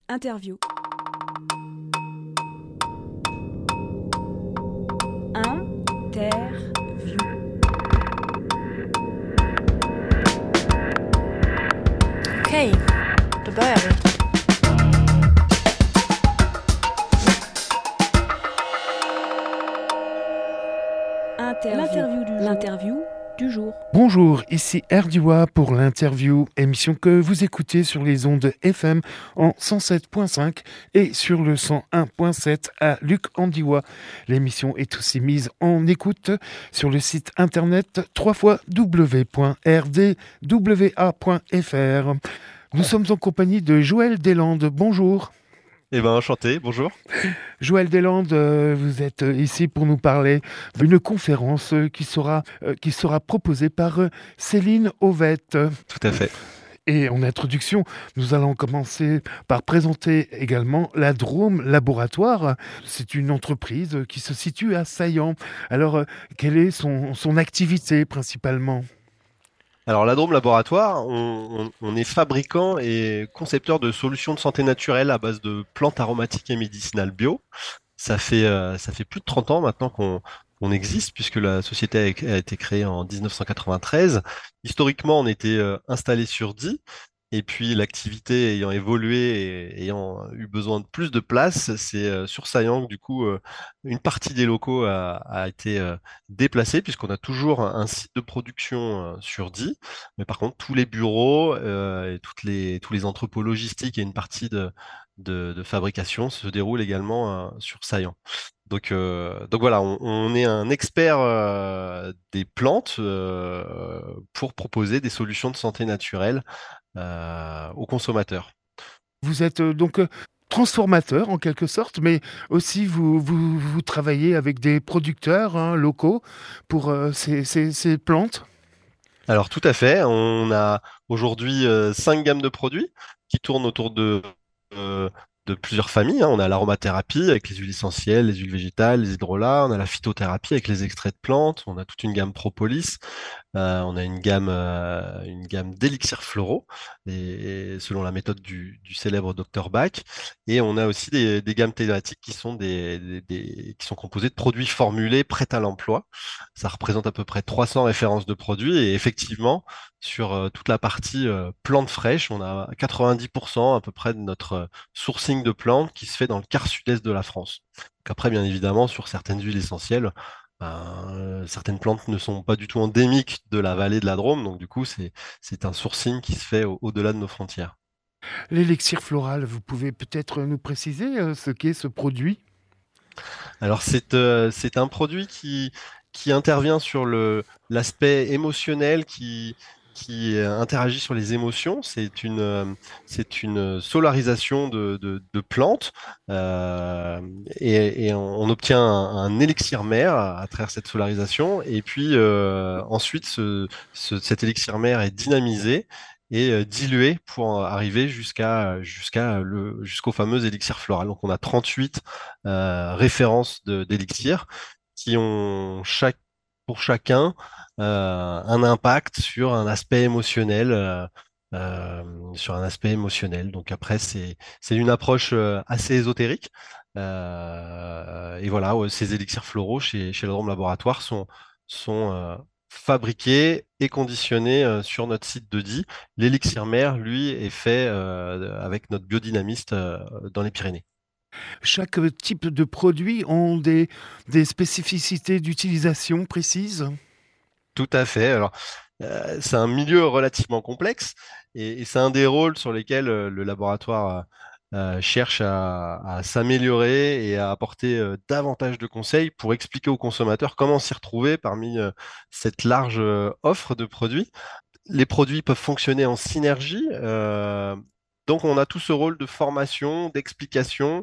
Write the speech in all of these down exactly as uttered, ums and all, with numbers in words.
Interview. Interview. Okej, då börjar vi. Interview. L'interview du jour. L'interview du jour. Bonjour, ici Erdiwa pour l'interview, émission que vous écoutez sur les ondes F M en cent sept virgule cinq et sur le cent un virgule sept à Luc Andiwa. L'émission est aussi mise en écoute sur le site internet w w w point r d w a point f r. Nous sommes en compagnie de Joël Deslandes. Bonjour. Eh ben enchanté, bonjour. Joël Deslandes, euh, vous êtes ici pour nous parler d'une conférence euh, qui sera, euh, qui sera proposée par euh, Céline Auvette. Tout à fait. Et en introduction, nous allons commencer par présenter également la Drôme Laboratoire. C'est une entreprise qui se situe à Saillant. Alors, euh, quelle est son, son activité principalement ? Alors la Drôme Laboratoire, on, on- on est fabricant et concepteur de solutions de santé naturelle à base de plantes aromatiques et médicinales bio. Ça fait, euh, ça fait plus de trente ans maintenant qu'on qu'on existe, puisque la société a, a été créée en dix-neuf cent quatre-vingt-treize. Historiquement, on était euh, installé sur Die, et puis l'activité ayant évolué et ayant eu besoin de plus de place, c'est euh, sur Saillant que du coup euh, une partie des locaux a, a été euh, déplacée, puisqu'on a toujours un, un site de production euh, sur Die, mais par contre tous les bureaux euh, et toutes les, tous les entrepôts logistiques et une partie de, de, de fabrication se déroulent également euh, sur Saillant. Donc, euh, donc voilà, on, on est un expert euh, des plantes euh, pour proposer des solutions de santé naturelle euh, aux consommateurs. Vous êtes euh, donc euh, transformateur en quelque sorte, mais aussi vous, vous, vous travaillez avec des producteurs hein, locaux pour euh, ces, ces, ces plantes. Alors tout à fait, on a aujourd'hui euh, cinq gammes de produits qui tournent autour de, euh, de plusieurs familles, hein. On a l'aromathérapie avec les huiles essentielles, les huiles végétales, les hydrolats, on a la phytothérapie avec les extraits de plantes, on a toute une gamme propolis. Euh, on a une gamme, euh, une gamme d'élixirs floraux, et, et selon la méthode du, du célèbre docteur Bach. Et on a aussi des, des gammes thématiques qui sont, des, des- des- qui sont composées de produits formulés prêts à l'emploi. Ça représente à peu près trois cents références de produits. Et effectivement, sur euh, toute la partie euh, plantes fraîches, on a quatre-vingt-dix pour cent à peu près de notre euh, sourcing de plantes qui se fait dans le quart sud-est de la France. Donc après, bien évidemment, sur certaines huiles essentielles, ben, euh, certaines plantes ne sont pas du tout endémiques de la vallée de la Drôme, donc du coup, c'est, c'est un sourcing qui se fait au- au-delà de nos frontières. L'élixir floral, vous pouvez peut-être nous préciser euh, ce qu'est ce produit ? Alors, c'est euh, c'est un produit qui, qui intervient sur le, l'aspect émotionnel, qui, qui euh, interagit sur les émotions. C'est une, euh, c'est une solarisation de, de, de plantes euh, et, et on, on obtient un, un élixir mère à, à travers cette solarisation. Et puis euh, ensuite, ce, ce- cet élixir mère est dynamisé et euh, dilué pour arriver jusqu'à jusqu'à le jusqu'au fameux élixir floral. Donc on a trente-huit euh, références de- d'élixir qui ont chaque, pour chacun euh, un impact sur un aspect émotionnel. euh, euh, sur un aspect émotionnel. Donc après, c'est c'est une approche euh, assez ésotérique. Euh, et voilà, ouais, ces élixirs floraux chez, chez le Drôme Laboratoire sont, sont euh, fabriqués et conditionnés euh, sur notre site de Die. L'élixir mère, lui, est fait euh, avec notre biodynamiste euh, dans les Pyrénées. Chaque type de produit ont des, des spécificités d'utilisation précises. Tout à fait. Alors, euh, c'est un milieu relativement complexe et, et c'est un des rôles sur lesquels euh, le laboratoire euh, euh, cherche à, à s'améliorer et à apporter euh, davantage de conseils pour expliquer aux consommateurs comment s'y retrouver parmi euh, cette large euh, offre de produits. Les produits peuvent fonctionner en synergie. euh, donc, on a tout ce rôle de formation, d'explication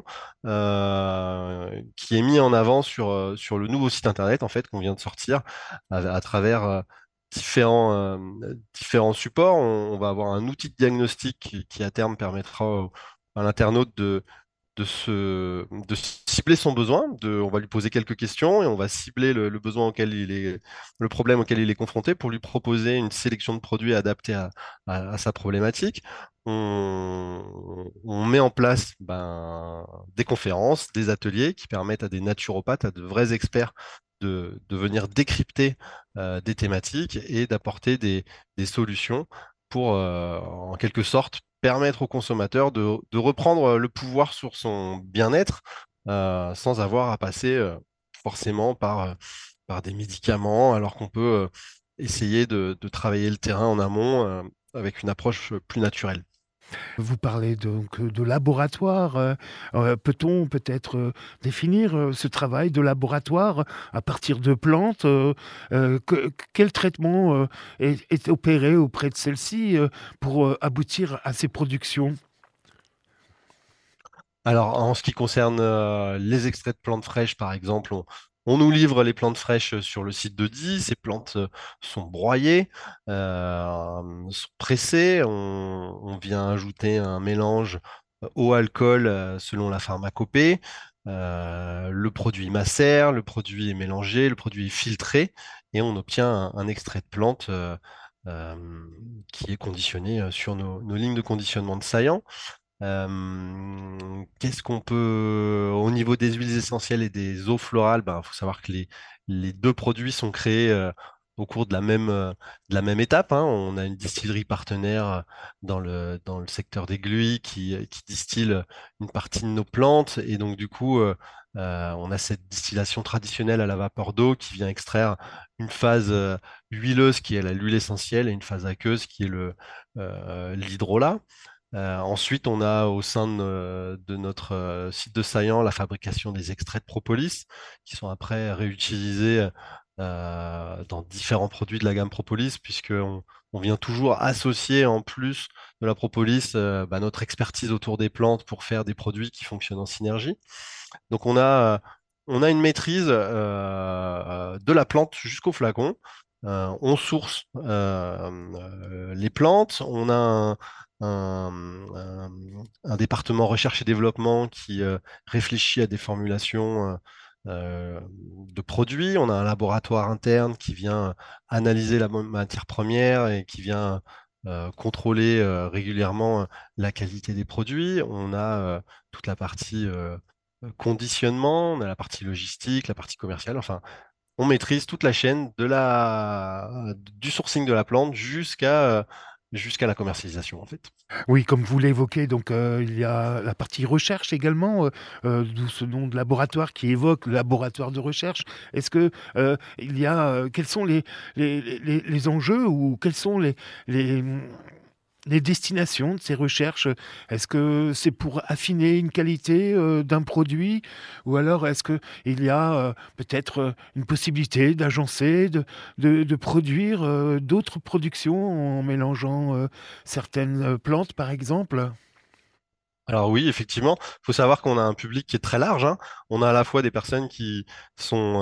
euh, qui est mis en avant sur, euh, sur le nouveau site internet en fait qu'on vient de sortir à, à travers euh, différents, euh, différents supports. On, on va avoir un outil de diagnostic qui, qui, à terme permettra au- à l'internaute de, de, se, de cibler son besoin. De, on va lui poser quelques questions et on va cibler le, le besoin auquel il est, le problème auquel il est confronté pour lui proposer une sélection de produits adaptés à, à- à sa problématique. on, on met en place ben, des conférences, des ateliers qui permettent à des naturopathes, à de vrais experts de, de venir décrypter euh, des thématiques et d'apporter des, des solutions pour, euh, en quelque sorte, permettre au consommateur de, de reprendre le pouvoir sur son bien-être euh, sans avoir à passer euh, forcément par, euh, par des médicaments, alors qu'on peut euh, essayer de, de travailler le terrain en amont euh, avec une approche plus naturelle. Vous parlez donc de laboratoire. euh, euh, Peut-on peut-être euh, définir euh, ce travail de laboratoire à partir de plantes euh, euh, que- Quel traitement euh, est, est opéré auprès de celles-ci euh, pour euh, aboutir à ces productions? Alors, en ce qui concerne euh, les extraits de plantes fraîches, par exemple, on, on nous livre les plantes fraîches sur le site de Die. Ces plantes euh, sont broyées, euh, sont pressées. On, on vient ajouter un mélange euh, eau-alcool euh, selon la pharmacopée. Euh, le produit macère, le produit est mélangé, le produit est filtré et on obtient un, un extrait de plante euh, euh, qui est conditionné euh, sur nos, nos lignes de conditionnement de saillant. Euh, qu'est-ce qu'on peut, au niveau des huiles essentielles et des eaux florales, ben, faut savoir que les, les deux produits sont créés euh, au cours de la même, euh, de la même étape, hein. On a une distillerie partenaire euh, dans le, dans le secteur des Gluys qui, qui distille une partie de nos plantes et donc du coup, euh, euh, on a cette distillation traditionnelle à la vapeur d'eau qui vient extraire une phase euh, huileuse qui est la- l'huile essentielle et une phase aqueuse qui est le, euh, l'hydrolat. Euh, ensuite, on a au sein de, euh, de notre euh, site de Saillant la fabrication des extraits de propolis qui sont après réutilisés euh, dans différents produits de la gamme propolis, puisqu'on on vient toujours associer en plus de la propolis euh, bah, notre expertise autour des plantes pour faire des produits qui fonctionnent en synergie. Donc on a, euh, on a une maîtrise euh, de la plante jusqu'au flacon. Euh, on source euh, euh, les plantes. On a un, un- un- un département recherche et développement qui euh, réfléchit à des formulations euh, euh, de produits. On a un laboratoire interne qui vient analyser la mo- matière première et qui vient euh, contrôler euh, régulièrement euh, la qualité des produits. On a euh, toute la partie euh, euh, conditionnement, on a la partie logistique, la partie commerciale, enfin, on maîtrise toute la chaîne de la, du sourcing de la plante jusqu'à euh, jusqu'à la commercialisation, en fait. Oui, comme vous l'évoquez, donc euh, il y a la partie recherche également, euh, euh, d'où ce nom de laboratoire qui évoque le laboratoire de recherche. Est-ce que euh, il y a euh, quels sont les, les, les, les enjeux ou quels sont les, les, les destinations de ces recherches? Est-ce que c'est pour affiner une qualité euh, d'un produit ou alors est-ce qu'il y a euh, peut-être euh, une possibilité d'agencer, de, de, de produire euh, d'autres productions en mélangeant euh, certaines euh, plantes par exemple? Alors oui, effectivement, il faut savoir qu'on a un public qui est très large, hein. On a à la fois des personnes qui sont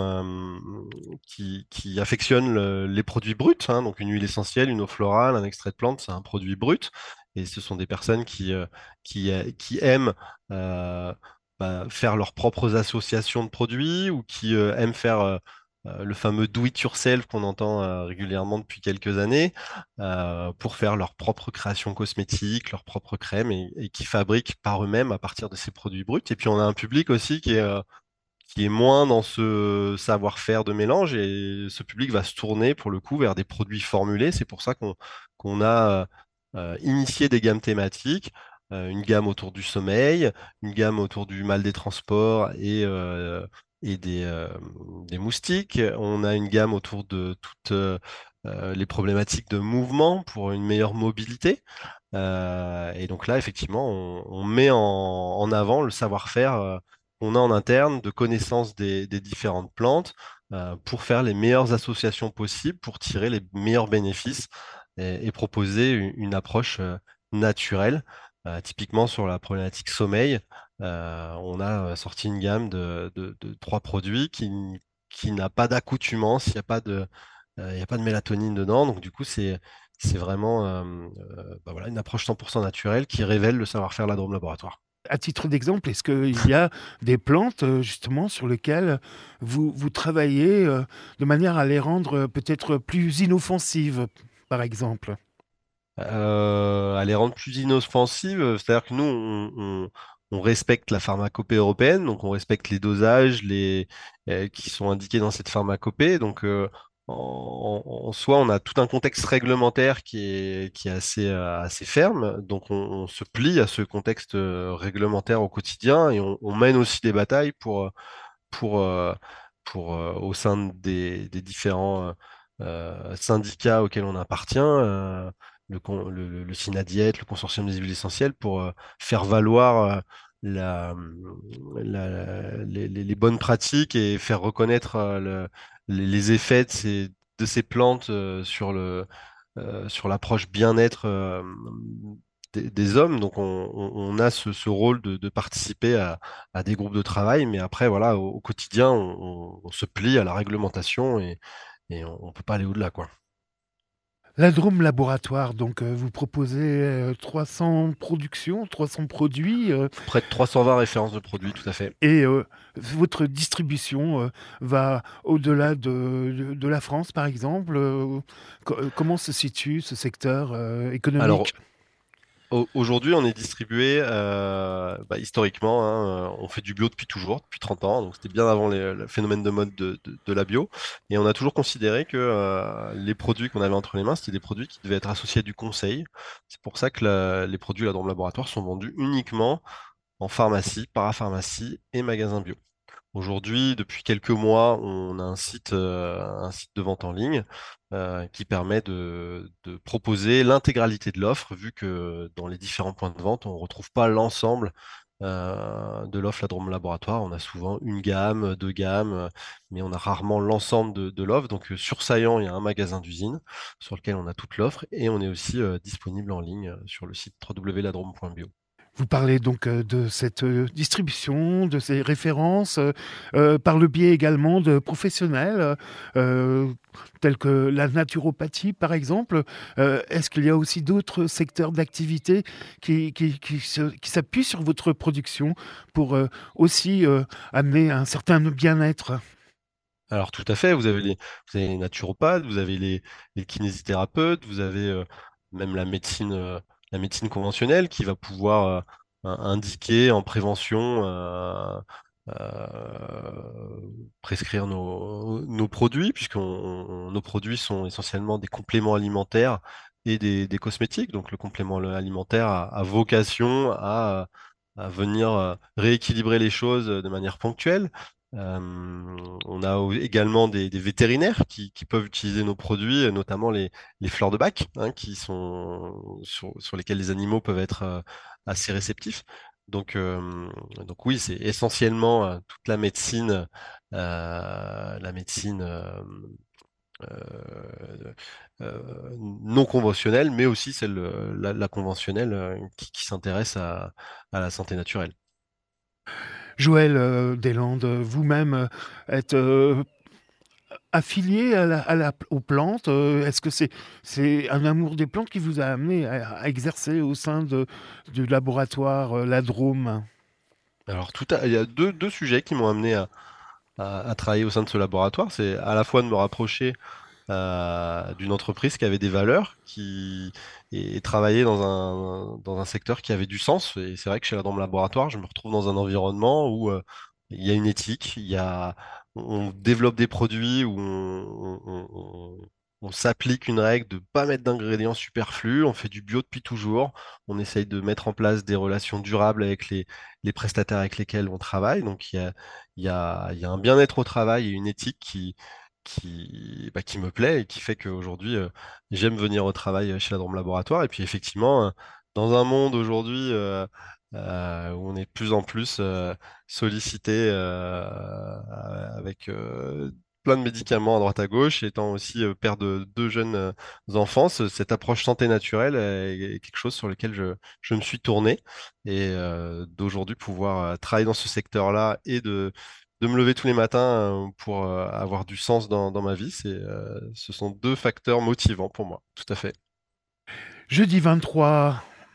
euh, qui, qui affectionnent le- les produits bruts, hein, donc une huile essentielle, une eau florale, un extrait de plante, c'est un produit brut. Et ce sont des personnes qui, euh, qui, euh, qui aiment euh, bah, faire leurs propres associations de produits ou qui euh, aiment faire euh, euh, le fameux do it yourself qu'on entend euh, régulièrement depuis quelques années euh, pour faire leurs propres créations cosmétiques, leurs propres crèmes et, et qui fabriquent par eux-mêmes à partir de ces produits bruts. Et puis on a un public aussi qui est, euh, qui est moins dans ce savoir-faire de mélange et ce public va se tourner pour le coup vers des produits formulés. C'est pour ça qu'on qu'on a euh, initié des gammes thématiques. euh, Une gamme autour du sommeil, une gamme autour du mal des transports et, euh, et des, euh, des moustiques. On a une gamme autour de toutes euh, euh, les problématiques de mouvement pour une meilleure mobilité. Euh, et donc là, effectivement, on, on met en, en avant le savoir-faire euh, qu'on a en interne de connaissance des, des différentes plantes euh, pour faire les meilleures associations possibles, pour tirer les meilleurs bénéfices et, et proposer une, une approche euh, naturelle. Euh, typiquement sur la problématique sommeil, euh, on a euh, sorti une gamme de, de- de trois produits qui, n- qui n'a pas d'accoutumance, il n'y a pas de, euh, il y a pas de mélatonine dedans. Donc du coup, c'est c'est vraiment euh, euh, bah voilà, une approche cent pour cent naturelle qui révèle le savoir-faire de la Drôme Laboratoire. À titre d'exemple, est-ce qu'il y a des plantes euh, justement sur lesquelles vous, vous travaillez euh, de manière à les rendre euh, peut-être plus inoffensives, par exemple? euh, à les rendre plus inoffensives. C'est-à-dire que nous, on, on- on respecte la pharmacopée européenne, donc on respecte les dosages les, euh, qui sont indiqués dans cette pharmacopée. Donc, euh, en, en- en soi, on a tout un contexte réglementaire qui est, qui est assez, euh, assez ferme. Donc, on, on se plie à ce contexte euh, réglementaire au quotidien et on, on mène aussi des batailles pour, pour, euh, pour euh, au sein des, des différents euh, syndicats auxquels on appartient, euh, le, con- le, le, le SINADIET, le consortium des huiles essentielles, pour euh, faire valoir euh, la, la- les, les- les bonnes pratiques et faire reconnaître euh, le- les, les effets de ces, de ces plantes euh, sur le, euh, sur l'approche bien-être euh, des, des hommes. Donc on, on- on a ce, ce rôle de, de participer à, à des groupes de travail, mais après, voilà, au, au quotidien, on, on- on se plie à la réglementation et, et on ne peut pas aller au-delà, quoi. La Drôme Laboratoire, donc euh, vous proposez euh, trois cents productions, trois cents produits, euh, Près de trois cent vingt références de produits, tout à fait. et euh, votre distribution euh, va au-delà de, de- de la France, par exemple. Euh, co- euh, comment se situe ce secteur euh, Alors, économique? au- aujourd'hui, on est distribué, euh, bah, historiquement, hein, euh, on fait du bio depuis toujours, depuis trente ans, donc c'était bien avant les- le phénomène de mode de, de- de la bio, et on a toujours considéré que euh, les produits qu'on avait entre les mains, c'était des produits qui devaient être associés à du conseil. C'est pour ça que la- les produits Ladrome Laboratoire sont vendus uniquement en pharmacie, parapharmacie et magasin bio. Aujourd'hui, depuis quelques mois, on a un site, euh, un site de vente en ligne euh, qui permet de, de proposer l'intégralité de l'offre, vu que dans les différents points de vente, on ne retrouve pas l'ensemble euh, de l'offre Ladrome Laboratoire. On a souvent une gamme, deux gammes, euh, mais on a rarement l'ensemble de, de l'offre. Donc euh, sur Saillant, il y a un magasin d'usine sur lequel on a toute l'offre et on est aussi euh, disponible en ligne euh, sur le site w w w point ladrome point bio. Vous parlez donc euh, de cette euh, distribution, de ces références, euh, euh, par le biais également de professionnels euh, tels que la naturopathie, par exemple. Euh, est-ce qu'il y a aussi d'autres secteurs d'activité qui, qui, qui se- qui s'appuient sur votre production pour euh, aussi euh, amener un certain bien-être? Alors tout à fait, vous avez les, vous avez les naturopathes, vous avez les, les kinésithérapeutes, vous avez euh, même la médecine, euh, la médecine conventionnelle qui va pouvoir euh, in- indiquer en prévention, euh, euh, prescrire nos, nos produits, puisque nos produits sont essentiellement des compléments alimentaires et des, des cosmétiques. Donc le complément alimentaire a, a vocation à, à venir euh, rééquilibrer les choses de manière ponctuelle. Euh, on a au- également des, des vétérinaires qui, qui peuvent utiliser nos produits, euh, notamment les, les fleurs de bac, hein, qui sont sur, sur lesquelles les animaux peuvent être euh, assez réceptifs. Donc, euh, donc oui, c'est essentiellement euh, toute la médecine, euh, la médecine euh, euh, euh, non conventionnelle, mais aussi celle, euh, la, la conventionnelle euh, qui, qui s'intéresse à, à la santé naturelle. Joël euh, Deslandes, vous-même euh, êtes euh, affilié à la- à la- aux plantes. euh, Est-ce que c'est c'est un amour des plantes qui vous a amené à, à exercer au sein de, du laboratoire euh, La Drôme? Alors, tout à- il y a deux, deux sujets qui m'ont amené à, à- à travailler au sein de ce laboratoire. C'est à la fois de me rapprocher euh, d'une entreprise qui avait des valeurs, qui et, et travailler dans un dans un secteur qui avait du sens. Et c'est vrai que chez dans le laboratoire, je me retrouve dans un environnement où euh, il y a une éthique, il y a on développe des produits où on, on- on- on s'applique une règle de pas mettre d'ingrédients superflus. On fait du bio depuis toujours. On essaye de mettre en place des relations durables avec les les prestataires avec lesquels on travaille. Donc il y a il y a, il y a un bien-être au travail et une éthique qui, qui, bah, qui me plaît et qui fait qu'aujourd'hui, euh, j'aime venir au travail chez la Drôme Laboratoire. Et puis effectivement, euh, dans un monde aujourd'hui euh, euh, où on est de plus en plus euh, sollicité euh, avec euh, plein de médicaments à droite à gauche, étant aussi euh, père de deux jeunes euh, enfants, ce- cette approche santé naturelle est, est quelque chose sur lequel je, je me suis tourné. Et euh, d'aujourd'hui pouvoir euh, travailler dans ce secteur-là et de de me lever tous les matins euh, pour euh, avoir du sens dans, dans ma vie, c'est, euh, ce sont deux facteurs motivants pour moi, tout à fait. Jeudi vingt-trois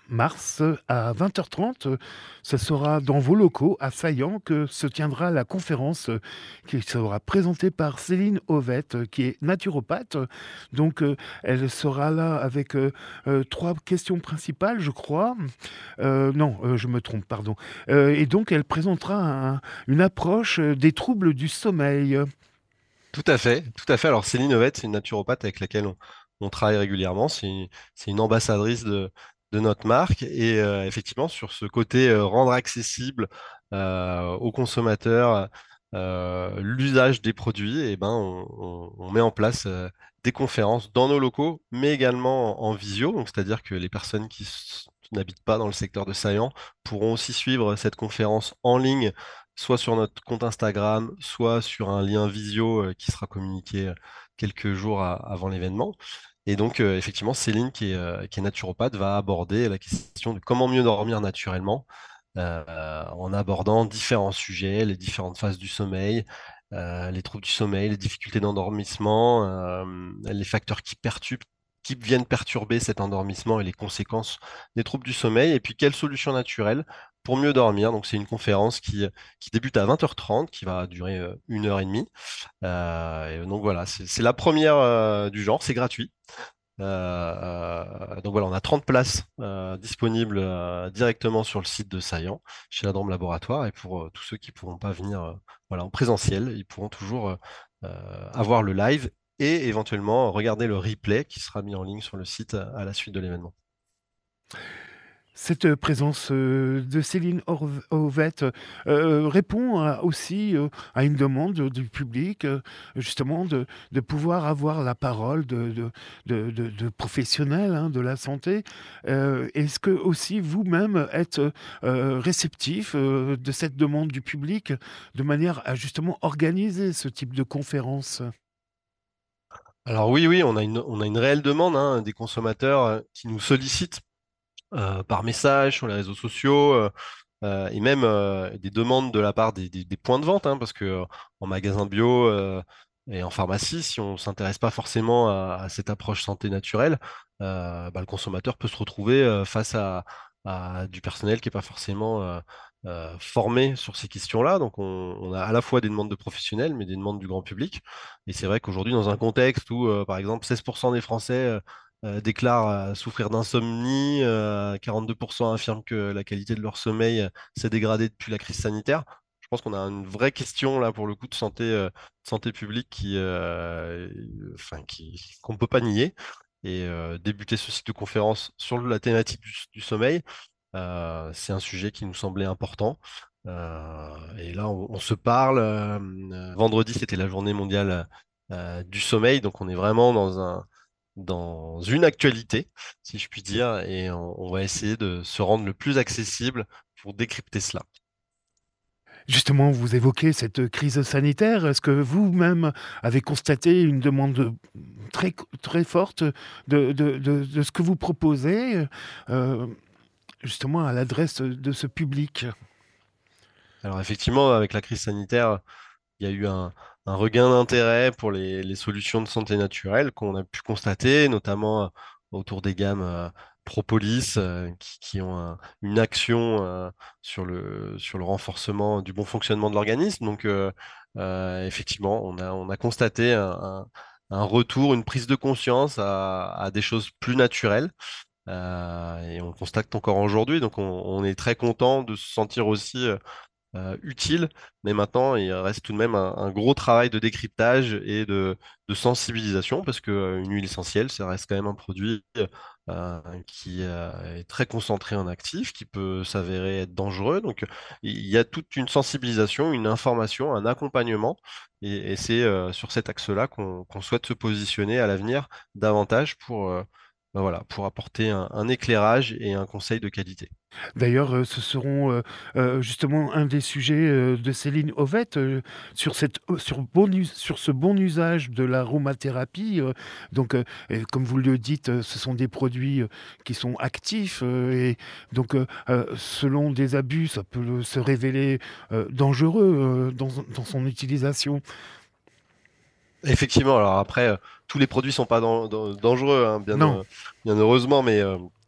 mars à vingt heures trente. Ce sera dans vos locaux à Saillant que se tiendra la conférence qui sera présentée par Céline Ovette, qui est naturopathe. Donc, euh, elle sera là avec euh, euh, trois questions principales, je crois. Euh, non, euh, je me trompe, pardon. Euh, et donc, elle présentera un- une approche des troubles du sommeil. Tout à fait, tout à fait. Alors Céline Ovette, c'est une naturopathe avec laquelle on, on travaille régulièrement. C'est une, c'est une ambassadrice de, de notre marque. Et euh, effectivement, sur ce côté euh, rendre accessible euh, aux consommateurs euh, l'usage des produits, et ben, on, on- on met en place euh, des conférences dans nos locaux, mais également en, en visio. Donc, c'est-à-dire que les personnes qui s- n'habitent pas dans le secteur de Saillant pourront aussi suivre cette conférence en ligne soit sur notre compte Instagram, soit sur un lien visio euh, qui sera communiqué euh, quelques jours a- avant l'événement. Et donc, euh, effectivement, Céline, qui est, euh, qui est naturopathe, va aborder la question de comment mieux dormir naturellement, euh, en abordant différents sujets, les différentes phases du sommeil, euh, les troubles du sommeil, les difficultés d'endormissement, euh, les facteurs qui perturbent, qui viennent perturber cet endormissement et les conséquences des troubles du sommeil, et puis quelles solutions naturelles pour mieux dormir. Donc, c'est une conférence qui, qui débute à vingt heures trente, qui va durer euh, une heure et demie. Euh, et donc voilà, c'est c'est la première euh, du genre, c'est gratuit. Euh, euh, donc voilà, on a trente places euh, disponibles euh, directement sur le site de Saillant, chez la Drôme Laboratoire. Et pour euh, tous ceux qui ne pourront pas venir euh, voilà, en présentiel, ils pourront toujours euh, euh, avoir le live et éventuellement regarder le replay qui sera mis en ligne sur le site à à la suite de l'événement. Cette présence euh, de Céline Orv- Ovette euh, répond à- aussi euh, à une demande du public, euh, justement, de, de pouvoir avoir la parole de, de, de- de- de professionnels hein, de la santé. Euh, est-ce que aussi vous-même êtes euh, réceptif euh, de cette demande du public de manière à justement organiser ce type de conférence? Alors oui, oui, on a une, on a une réelle demande hein, des consommateurs euh, qui nous sollicitent euh, par message sur les réseaux sociaux euh, euh, et même euh, des demandes de la part des, des- des points de vente, hein, parce que euh, en magasin bio euh, et en pharmacie, si on s'intéresse pas forcément à, à cette approche santé naturelle, euh, bah, le consommateur peut se retrouver euh, face à, à du personnel qui est pas forcément euh, euh, formé sur ces questions-là. Donc on, on a à la fois des demandes de professionnels, mais des demandes du grand public. Et c'est vrai qu'aujourd'hui, dans un contexte où, euh, par exemple, seize pour cent des Français euh, euh, déclarent euh, souffrir d'insomnie, euh, quarante-deux pour cent affirment que la qualité de leur sommeil euh, s'est dégradée depuis la crise sanitaire. Je pense qu'on a une vraie question là pour le coup de santé, euh, de santé publique qui, euh, enfin, qui, qu'on ne peut pas nier. Et euh, débuter ce cycle de conférence sur la thématique du, du sommeil, euh, c'est un sujet qui nous semblait important. Euh, et là, on, on se parle. Euh, euh, vendredi, c'était la journée mondiale euh, du sommeil, donc on est vraiment dans un dans une actualité, si je puis dire, et on, on va essayer de se rendre le plus accessible pour décrypter cela. Justement, vous évoquez cette crise sanitaire. Est-ce que vous-même avez constaté une demande très, très forte de, de, de, de ce que vous proposez, euh, justement à l'adresse de ce public? Alors effectivement, avec la crise sanitaire, il y a eu un, un regain d'intérêt pour les, les solutions de santé naturelle qu'on a pu constater, notamment euh, autour des gammes euh, Propolis, euh, qui, qui ont un- une action euh, sur le, sur le renforcement du bon fonctionnement de l'organisme. Donc, euh, euh, effectivement, on a, on a constaté un, un- un retour, une prise de conscience à, à des choses plus naturelles. Euh, et on constate encore aujourd'hui. Donc, on, on est très content de se sentir aussi euh, euh, utile, mais maintenant il reste tout de même un, un gros travail de décryptage et de, de sensibilisation parce que euh, une huile essentielle, ça reste quand même un produit euh, qui euh, est très concentré en actifs, qui peut s'avérer être dangereux. Donc il y a toute une sensibilisation, une information, un accompagnement, et, et c'est euh, sur cet axe-là qu'on qu'on souhaite se positionner à l'avenir davantage pour, euh, ben voilà, pour apporter un un éclairage et un conseil de qualité. D'ailleurs, euh, ce seront euh, euh, justement un des sujets euh, de Céline Ovette euh, sur, cette, euh, sur, bon us- sur ce bon usage de l'aromathérapie. euh, donc, euh, et comme vous le dites, euh, ce sont des produits euh, qui sont actifs euh, et donc, euh, euh, selon des abus, ça peut le- se révéler euh, dangereux euh, dans, dans son utilisation. Effectivement, alors après, euh, tous les produits sont pas dan- dan- dangereux, hein, bien, Non, euh, bien heureusement, mais euh,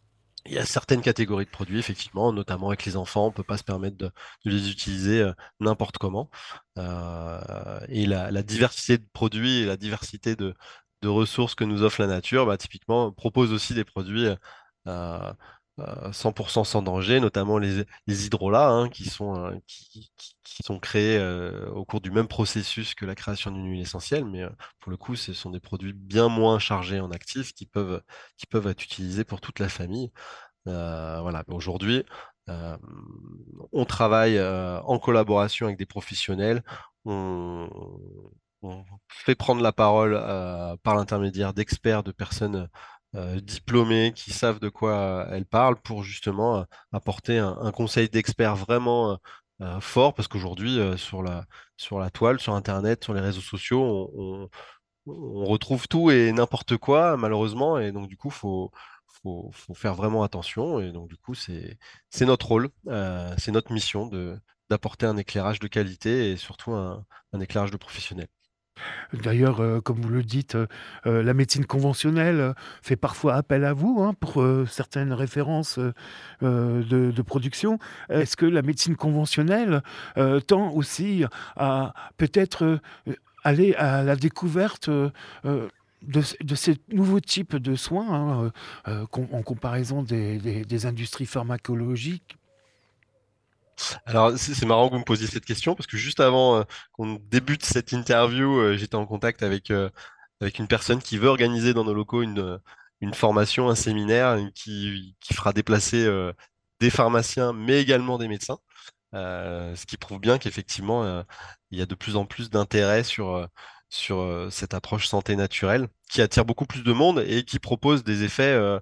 Il y a certaines catégories de produits, effectivement, notamment avec les enfants, on ne peut pas se permettre de, de les utiliser euh, n'importe comment. Euh, et la, la diversité de produits et la diversité de, de ressources que nous offre la nature, bah, typiquement, propose aussi des produits euh, euh, cent pour cent sans danger, notamment les, les hydrolats, hein, qui sont, euh, qui, qui- qui sont créés euh, au cours du même processus que la création d'une huile essentielle, mais euh, pour le coup, ce sont des produits bien moins chargés en actifs qui peuvent, qui peuvent être utilisés pour toute la famille. Euh, voilà. Aujourd'hui, euh, on travaille euh, en collaboration avec des professionnels. On, on fait prendre la parole euh, par l'intermédiaire d'experts, de personnes euh, diplômées qui savent de quoi euh, elles parlent pour justement euh, apporter un, un conseil d'expert vraiment euh, euh, fort parce qu'aujourd'hui, euh, sur la, sur la toile, sur Internet, sur les réseaux sociaux, on, on retrouve tout et n'importe quoi, malheureusement, et donc du coup, faut, faut, faut faire vraiment attention, et donc du coup, c'est, c'est notre rôle, euh, c'est notre mission de, d'apporter un éclairage de qualité et surtout un, un éclairage de professionnel. D'ailleurs, euh, comme vous le dites, euh, euh, la médecine conventionnelle euh, fait parfois appel à vous hein, pour euh, certaines références euh, euh, de, de production. Est-ce que la médecine conventionnelle euh, tend aussi à peut-être euh, aller à la découverte euh, euh, de, de ces nouveaux types de soins hein, euh, euh, com- en comparaison des, des- des industries pharmacologiques? Alors, c'est c'est marrant que vous me posiez cette question parce que juste avant euh, qu'on débute cette interview, euh, j'étais en contact avec, euh, avec une personne qui veut organiser dans nos locaux une, euh, une formation, un séminaire une- qui, qui fera déplacer euh, des pharmaciens, mais également des médecins. Euh, ce qui prouve bien qu'effectivement, euh, il y a de plus en plus d'intérêt sur, euh, sur euh, cette approche santé naturelle qui attire beaucoup plus de monde et qui propose des effets, euh,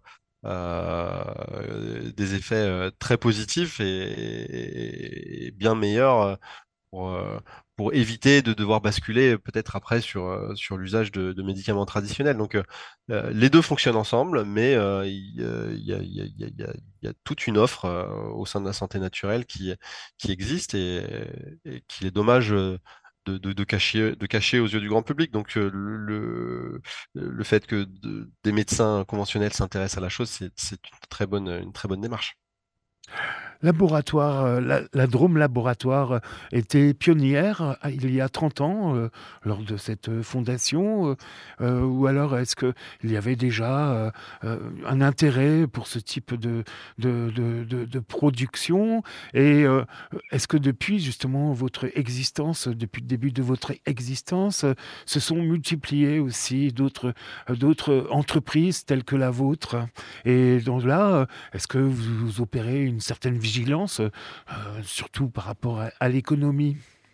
euh, des effets euh, très positifs et, et bien meilleurs euh, pour, euh, pour éviter de devoir basculer peut-être après sur, euh, sur l'usage de, de médicaments traditionnels. Donc, euh, euh, les deux fonctionnent ensemble, mais euh, il euh, il y a, il y a- il y a- il y a- il y a toute une offre euh, au sein de la santé naturelle qui, qui existe et, et qu'il est dommage euh, de, de, de cacher, de cacher aux yeux du grand public. Donc, euh, le, le fait que de- des médecins conventionnels s'intéressent à la chose, c'est, c'est une très bonne, une très bonne démarche. Laboratoire, euh, la, la Drôme Laboratoire euh, était pionnière euh, il y a trente ans euh, lors de cette euh, fondation, euh, euh, ou alors est-ce qu'il y avait déjà euh, euh, un intérêt pour ce type de, de, de, de- de production et euh, est-ce que depuis justement votre existence, depuis le début de votre existence, euh, se sont multipliées aussi d'autres euh, d'autres entreprises telles que la vôtre? Et donc là, est-ce que vous opérez une certaine vigilance, euh, surtout par rapport à, à l'économie?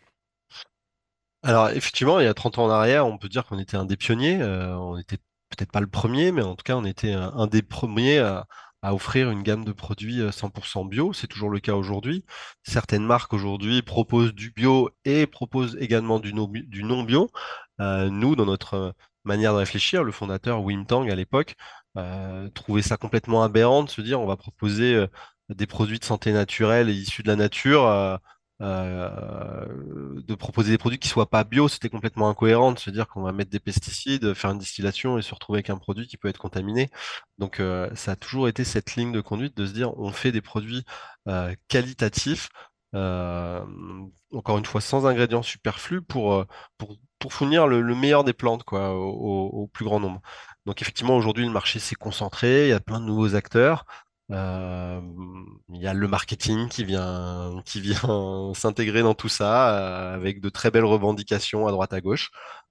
Alors, effectivement, il y a trente ans en arrière, on peut dire qu'on était un des pionniers. Euh, on n'était peut-être pas le premier, mais en tout cas, on était un, un des premiers à, à offrir une gamme de produits euh, cent pour cent bio. C'est toujours le cas aujourd'hui. Certaines marques aujourd'hui proposent du bio et proposent également du, no- du non bio. Euh, nous, dans notre euh, manière de réfléchir, le fondateur Wim Tang à l'époque euh, trouvait ça complètement aberrant de se dire on va proposer euh, des produits de santé naturelle et issus de la nature. euh, euh, de proposer des produits qui soient pas bio, c'était complètement incohérent de se dire qu'on va mettre des pesticides, faire une distillation et se retrouver avec un produit qui peut être contaminé. Donc euh, ça a toujours été cette ligne de conduite de se dire on fait des produits euh, qualitatifs, euh, encore une fois sans ingrédients superflus pour, euh, pour, pour fournir le, le meilleur des plantes quoi, au, au- au plus grand nombre. Donc effectivement aujourd'hui le marché s'est concentré, il y a plein de nouveaux acteurs. Euh, il y a le marketing qui vient, qui vient s'intégrer dans tout ça, euh, avec de très belles revendications à droite à gauche.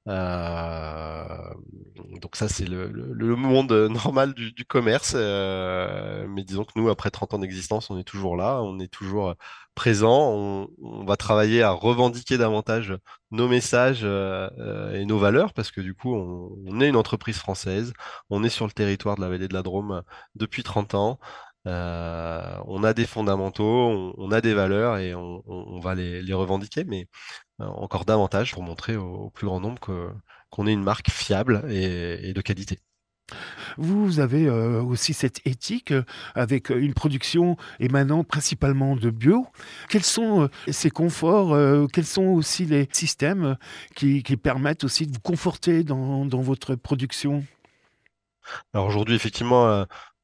Euh, donc ça, c'est le, le- le monde normal du, du commerce. Euh, mais disons que nous, après trente ans d'existence, on est toujours là, on est toujours présent. On, on va travailler à revendiquer davantage nos messages euh, euh, et nos valeurs, parce que du coup, on, on est une entreprise française, on est sur le territoire de la vallée de la Drôme depuis trente ans. Euh, on a des fondamentaux, on, on a des valeurs et on, on- on va les, les revendiquer, mais euh, encore davantage pour montrer au, au plus grand nombre que, qu'on est une marque fiable et, et de qualité. Vous avez euh, aussi cette éthique euh, avec euh, une production émanant principalement de bio. Quels sont euh, ces conforts, euh, quels sont aussi les systèmes euh, qui, qui permettent aussi de vous conforter dans, dans votre production? Alors aujourd'hui, effectivement, euh,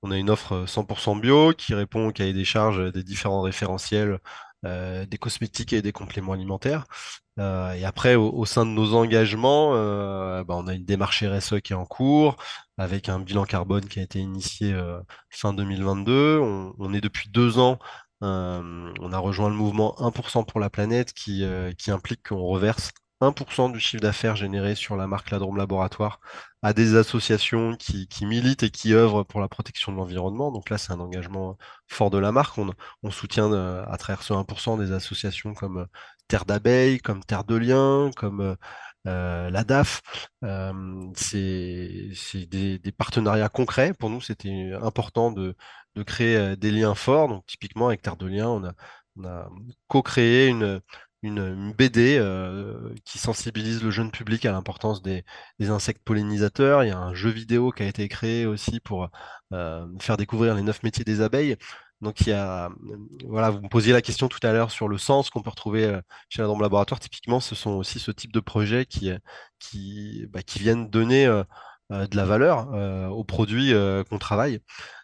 on a une offre cent pour cent bio qui répond au cahier des charges des différents référentiels euh, des cosmétiques et des compléments alimentaires. Euh, et après, au, au sein de nos engagements, euh, bah, on a une démarche R S E qui est en cours, avec un bilan carbone qui a été initié euh, fin deux mille vingt-deux. On, on est depuis deux ans, euh, on a rejoint le mouvement un pour cent pour la planète qui, euh, qui implique qu'on reverse un pour cent du chiffre d'affaires généré sur la marque Ladrome Laboratoire à des associations qui, qui militent et qui œuvrent pour la protection de l'environnement. Donc là, c'est un engagement fort de la marque. On, on soutient euh, à travers ce un pour cent des associations comme euh, Terre d'abeilles, comme Terre de Liens, comme euh, euh, la D A F. Euh, c'est c'est des, des partenariats concrets. Pour nous, c'était important de, de créer euh, des liens forts. Donc typiquement, avec Terre de Liens, on a, on a co-créé une, une, une B D euh, qui sensibilise le jeune public à l'importance des, des insectes pollinisateurs. Il y a un jeu vidéo qui a été créé aussi pour euh, faire découvrir les neuf métiers des abeilles. Donc il y a, euh, voilà, vous me posiez la question tout à l'heure sur le sens qu'on peut retrouver euh, chez la Drôme Laboratoire. Typiquement, ce sont aussi ce type de projets qui, euh, qui, bah, qui viennent donner euh, euh, de la valeur euh, aux produits euh, qu'on travaille.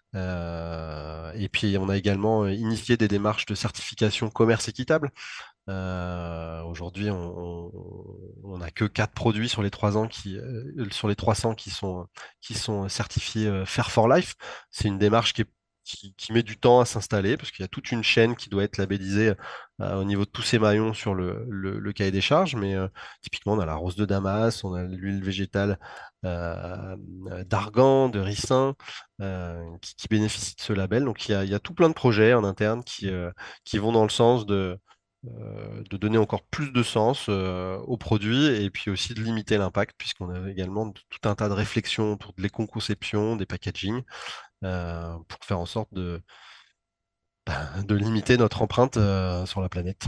Euh, et puis on a également euh, initié des démarches de certification commerce équitable. Euh, aujourd'hui, on, on, on a que quatre produits sur les trois ans qui, euh, sur les trois cents qui sont, qui sont certifiés euh, Fair for Life. C'est une démarche qui est qui, qui met du temps à s'installer parce qu'il y a toute une chaîne qui doit être labellisée euh, au niveau de tous ces maillons sur le, le, le cahier des charges. Mais euh, typiquement, on a la rose de Damas, on a l'huile végétale euh, d'argan, de ricin, euh, qui, qui bénéficient de ce label. Donc il y a, il y a tout plein de projets en interne qui, euh, qui vont dans le sens de euh, de donner encore plus de sens euh, aux produits et puis aussi de limiter l'impact puisqu'on a également tout un tas de réflexions autour de l'éco-conception, des packaging euh, pour faire en sorte de, de limiter notre empreinte euh, sur la planète.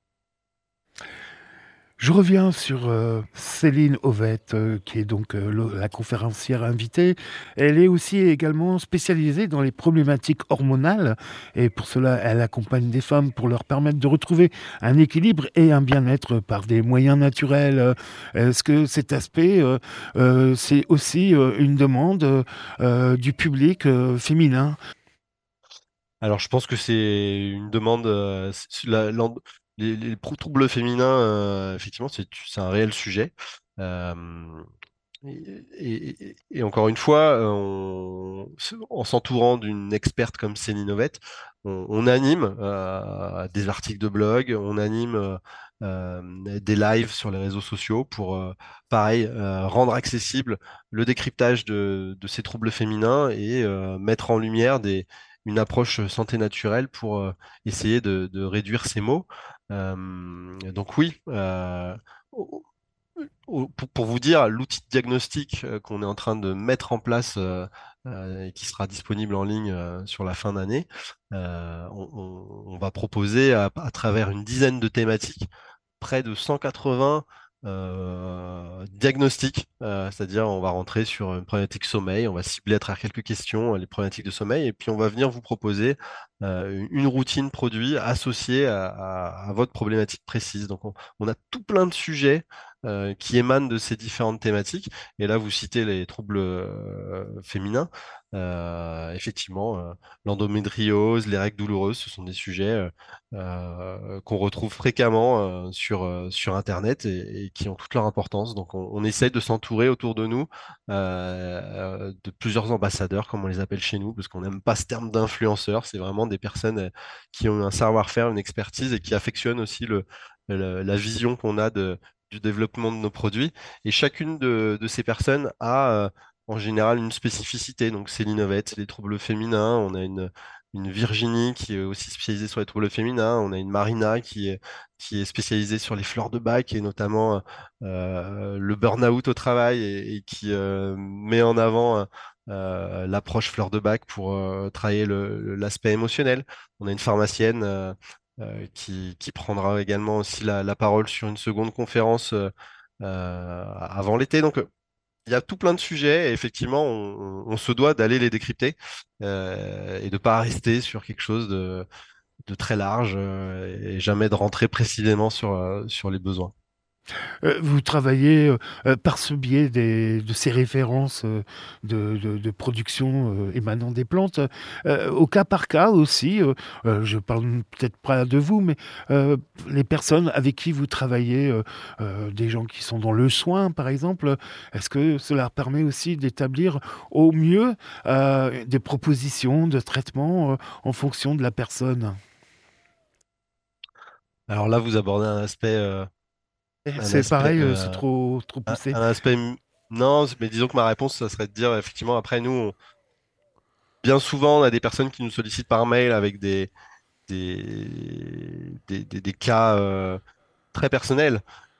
Je reviens sur euh, Céline Ovette, euh, qui est donc euh, le- la conférencière invitée. Elle est aussi également spécialisée dans les problématiques hormonales et pour cela, elle accompagne des femmes pour leur permettre de retrouver un équilibre et un bien-être par des moyens naturels. Euh, Est-ce que cet aspect, euh, euh, c'est aussi euh, une demande euh, euh, du public euh, féminin? Alors je pense que c'est une demande, euh, c'est- la- l'en- les, les pro- troubles féminins, euh, effectivement, c'est c'est un réel sujet. Euh, Et, et- et encore une fois, euh, on- en s'entourant d'une experte comme Céline Ovette, on, on anime euh, des articles de blog, on anime euh, euh, des lives sur les réseaux sociaux pour, euh, pareil, euh, rendre accessible le décryptage de, de ces troubles féminins et euh, mettre en lumière des, une approche santé naturelle pour euh, essayer de, de réduire ces maux. Euh, donc oui. euh, au- pour, pour vous dire, l'outil de diagnostic euh, qu'on est en train de mettre en place euh, euh, et qui sera disponible en ligne euh, sur la fin d'année, euh, on, on- on va proposer à, à travers une dizaine de thématiques près de cent quatre-vingts euh, diagnostics, euh, c'est-à-dire on va rentrer sur une problématique sommeil, on va cibler à travers quelques questions euh, les problématiques de sommeil, et puis on va venir vous proposer euh, une une routine produit associée à, à- à votre problématique précise. Donc on, on a tout plein de sujets euh, qui émanent de ces différentes thématiques. Et là, vous citez les troubles euh, féminins. Euh, effectivement, euh, l'endométriose, les règles douloureuses, ce sont des sujets euh, euh, qu'on retrouve fréquemment euh, sur, euh, sur Internet et, et qui ont toute leur importance. Donc, on, on essaye de s'entourer autour de nous euh, de plusieurs ambassadeurs, comme on les appelle chez nous, parce qu'on n'aime pas ce terme d'influenceur. C'est vraiment des personnes euh, qui ont un savoir-faire, une expertise et qui affectionnent aussi le, le- la vision qu'on a de, du développement de nos produits. Et chacune de, de ces personnes a euh, en général une spécificité. Donc, Céline Ovette, c'est les troubles féminins. On a une une Virginie qui est aussi spécialisée sur les troubles féminins. On a une Marina qui est, qui est spécialisée sur les fleurs de bac et notamment euh, le burn-out au travail et, et qui euh, met en avant euh, l'approche fleurs de bac pour euh, travailler le- le- l'aspect émotionnel. On a une pharmacienne euh, euh, qui, qui prendra également aussi la, la parole sur une seconde conférence euh, euh, avant l'été. Donc, il y a tout plein de sujets et effectivement, on, on se doit d'aller les décrypter euh, et de pas rester sur quelque chose de, de très large euh, et jamais de rentrer précisément sur, euh, sur les besoins. Euh, vous travaillez euh, euh, par ce biais des, de ces références euh, de, de- de production euh, émanant des plantes, euh, au cas par cas aussi. Euh, euh, je parle peut-être pas de vous, mais euh, les personnes avec qui vous travaillez, euh, euh, des gens qui sont dans le soin, par exemple, est-ce que cela permet aussi d'établir au mieux euh, des propositions de traitement euh, en fonction de la personne? Alors là, vous abordez un aspect, euh, un C'est aspect, pareil, euh, c'est euh, trop, trop un, poussé. un aspect. m- Non, mais disons que ma réponse, ça serait de dire effectivement. Après, nous, on- bien souvent, on a des personnes qui nous sollicitent par mail avec des des des, des- des cas euh, très personnels.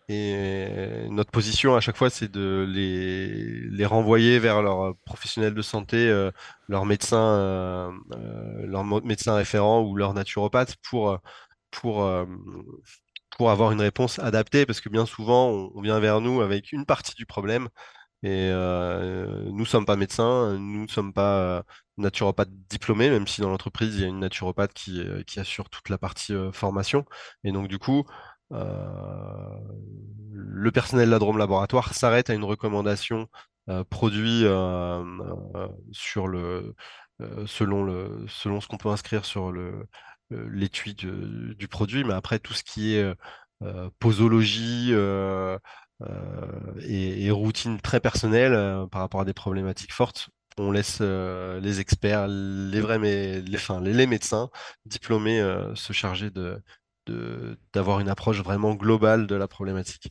Et notre position à chaque fois, c'est de les, les renvoyer vers leur professionnel de santé, euh, leur médecin, euh, euh, leur mo- médecin référent ou leur naturopathe pour, euh, pour, euh, pour avoir une réponse adaptée, parce que bien souvent, on, on vient vers nous avec une partie du problème et euh, nous ne sommes pas médecins, nous ne sommes pas euh, naturopathes diplômés, même si dans l'entreprise, il y a une naturopathe qui, euh, qui assure toute la partie euh, formation. Et donc, du coup, euh, le personnel de la Drôme Laboratoire s'arrête à une recommandation euh, produit euh, euh, sur le, euh, selon le, selon ce qu'on peut inscrire sur le, euh, l'étui du, du produit. Mais après, tout ce qui est euh, euh, posologie, euh, euh, et, et routine très personnelle euh, par rapport à des problématiques fortes. On laisse euh, les experts, les vrais mé- les, enfin, les, les médecins diplômés euh, se charger de, de- d'avoir une approche vraiment globale de la problématique.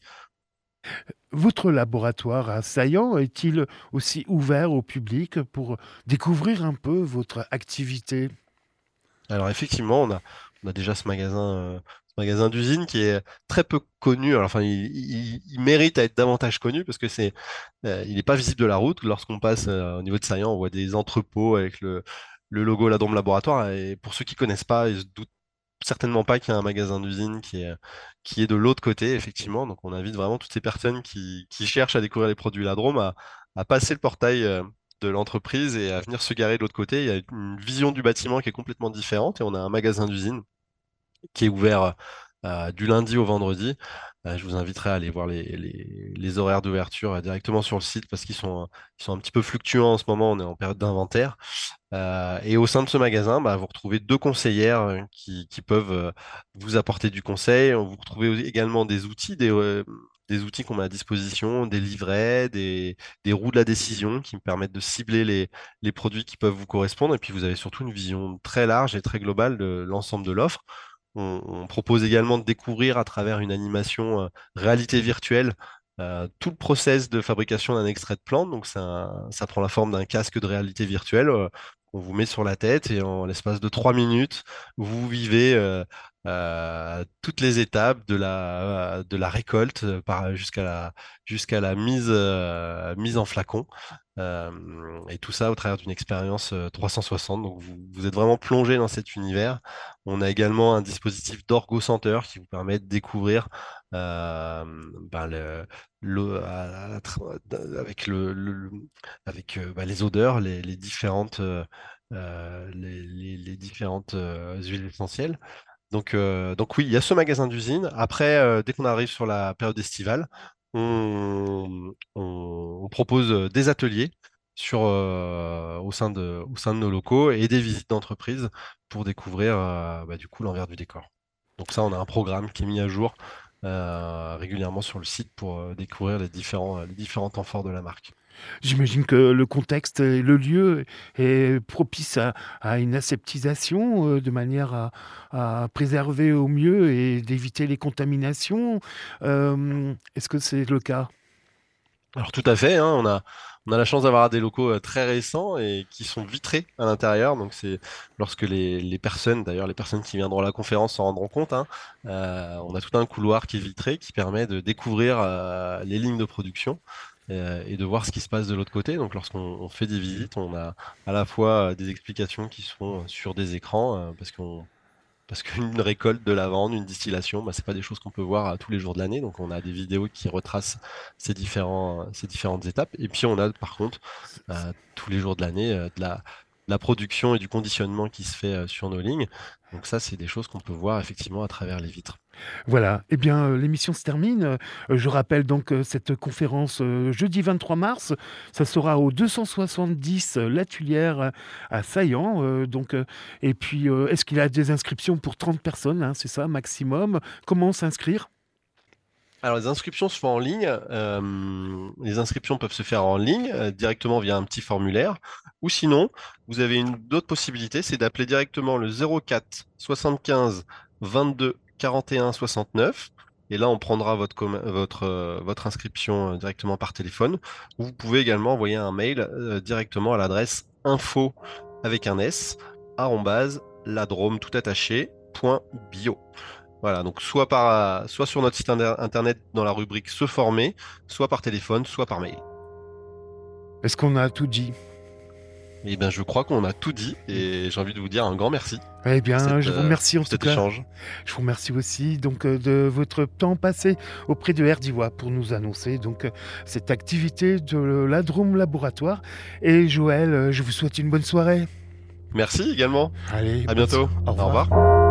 Votre laboratoire à Saillant est-il aussi ouvert au public pour découvrir un peu votre activité? Alors effectivement, on a, on a déjà ce magasin, euh, ce magasin d'usine qui est très peu connu. Alors, enfin, il, il- il mérite à être davantage connu parce que c'est, euh, il n'est pas visible de la route. Lorsqu'on passe euh, au niveau de Saillant, on voit des entrepôts avec le, le logo La Drôme Laboratoire. Et pour ceux qui connaissent pas, ils se doutent certainement pas qu'il y a un magasin d'usine qui est, qui est de l'autre côté, effectivement. Donc, on invite vraiment toutes ces personnes qui, qui cherchent à découvrir les produits La Drôme à, à passer le portail euh, de l'entreprise et à venir se garer de l'autre côté. Il y a une vision du bâtiment qui est complètement différente et on a un magasin d'usine qui est ouvert euh, du lundi au vendredi. Euh, je vous inviterai à aller voir les, les, les horaires d'ouverture euh, directement sur le site parce qu'ils sont, ils sont un petit peu fluctuants en ce moment. On est en période d'inventaire. Euh, et au sein de ce magasin, bah, vous retrouvez deux conseillères euh, qui, qui peuvent euh, vous apporter du conseil. Vous retrouvez aussi- également des outils, des, euh, des outils qu'on met à disposition, des livrets, des, des roues de la décision qui me permettent de cibler les, les produits qui peuvent vous correspondre. Et puis vous avez surtout une vision très large et très globale de l'ensemble de l'offre. On, on propose également de découvrir à travers une animation euh, réalité virtuelle euh, tout le process de fabrication d'un extrait de plante. Donc ça, ça prend la forme d'un casque de réalité virtuelle euh, qu'on vous met sur la tête et en l'espace de trois minutes, vous vivez euh, euh, toutes les étapes de la, de la récolte euh, par, jusqu'à la, jusqu'à la mise, euh, mise en flacon. Euh, et tout ça au travers d'une expérience euh, trois cent soixante. Donc vous, vous êtes vraiment plongé dans cet univers. On a également un dispositif d'Orgo Center qui vous permet de découvrir euh, ben, le, le- à- à tra- avec le, le- avec euh, bah, les odeurs, les, les différentes, euh, euh, les, les- les différentes euh, huiles essentielles. Donc, euh, donc oui, il y a ce magasin d'usine. Après, euh, dès qu'on arrive sur la période estivale, on, on- on propose euh, des ateliers sur, euh, au sein de, au sein de nos locaux et des visites d'entreprise pour découvrir euh, bah, du coup l'envers du décor. Donc ça, on a un programme qui est mis à jour euh, régulièrement sur le site pour euh, découvrir les différents, les différents temps forts de la marque. J'imagine que le contexte et le lieu est propice à, à une aseptisation euh, de manière à, à préserver au mieux et d'éviter les contaminations. Euh, est-ce que c'est le cas? Alors tout à fait, hein, on a, on a la chance d'avoir des locaux euh, très récents et qui sont vitrés à l'intérieur. Donc c'est lorsque les, les personnes, d'ailleurs les personnes qui viendront à la conférence s'en rendront compte, hein, euh, on a tout un couloir qui est vitré qui permet de découvrir euh, les lignes de production euh, et de voir ce qui se passe de l'autre côté. Donc lorsqu'on on fait des visites, on a à la fois euh, des explications qui sont sur des écrans euh, parce qu'on parce qu'une récolte de lavande, une distillation, bah, c'est pas des choses qu'on peut voir à tous les jours de l'année. Donc on a des vidéos qui retracent ces différents, ces différentes étapes. Et puis on a par contre euh, tous les jours de l'année euh, de la, de la production et du conditionnement qui se fait euh, sur nos lignes. Donc ça, c'est des choses qu'on peut voir effectivement à travers les vitres. Voilà, eh bien euh, l'émission se termine. Euh, je rappelle donc euh, cette conférence euh, jeudi vingt-trois mars. Ça sera au deux cent soixante-dix euh, La Tuilière euh, à Saillant. Euh, donc, euh, et puis, euh, est-ce qu'il y a des inscriptions pour trente personnes, hein, c'est ça, maximum? Comment s'inscrire? Alors, les inscriptions se font en ligne. Euh, les inscriptions peuvent se faire en ligne, euh, directement via un petit formulaire. Ou sinon, vous avez une d'autres possibilités, c'est d'appeler directement le zéro quatre soixante-quinze vingt-deux quarante et un soixante-neuf. Et là, on prendra votre, com- votre, euh, votre inscription euh, directement par téléphone. Ou vous pouvez également envoyer un mail euh, directement à l'adresse info avec un S, arrobase, ladrome tout attaché, point bio. Voilà, donc soit par, soit sur notre site inter- internet dans la rubrique Se former, soit par téléphone, soit par mail. Est-ce qu'on a tout dit? Eh bien, je crois qu'on a tout dit et j'ai envie de vous dire un grand merci Eh pour bien, cette, je vous euh, remercie en pour tout cet cas. échange. Je vous remercie aussi donc euh, de votre temps passé auprès de R D I W A pour nous annoncer donc euh, cette activité de l'Adrome Laboratoire. Et Joël, euh, je vous souhaite une bonne soirée. Merci également. Allez, À bonne bientôt. so- Au Au revoir. revoir.